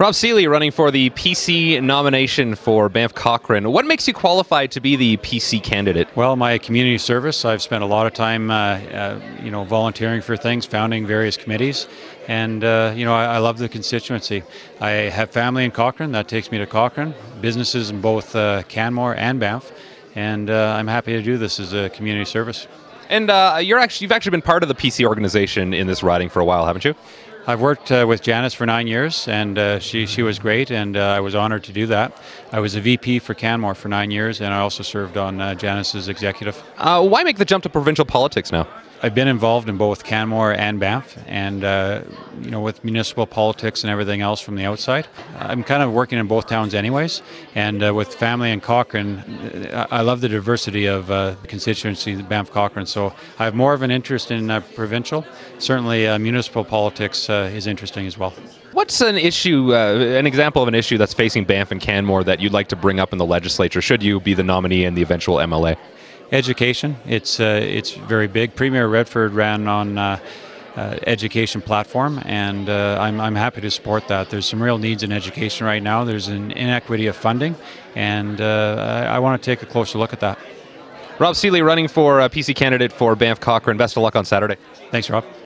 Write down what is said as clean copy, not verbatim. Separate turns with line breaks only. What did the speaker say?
Rob Seeley running for the PC nomination for Banff Cochrane. What makes you qualified to be the PC candidate?
Well, my community service. I've spent a lot of time, volunteering for things, founding various committees, and I love the constituency. I have family in Cochrane. That takes me to Cochrane. Businesses in both Canmore and Banff, and I'm happy to do this as a community service.
And you've actually been part of the PC organization in this riding for a while, haven't you?
I've worked with Janice for 9 years, and she was great, and I was honored to do that. I was a VP for Canmore for 9 years, and I also served on Janice's executive.
Why make the jump to provincial politics now?
I've been involved in both Canmore and Banff, and with municipal politics and everything else from the outside. I'm kind of working in both towns anyways, and with family in Cochrane, I love the diversity of the constituency, Banff Cochrane, so I have more of an interest in provincial. Certainly municipal politics is interesting as well.
What's an issue, an example of an issue that's facing Banff and Canmore that you'd like to bring up in the legislature, should you be the nominee and the eventual MLA?
Education, it's very big. Premier Redford ran on education platform, and I'm happy to support that. There's some real needs in education right now. There's an inequity of funding, and I want to take a closer look at that.
Rob Seeley running for PC candidate for Banff Cochrane. Best of luck on Saturday.
Thanks, Rob.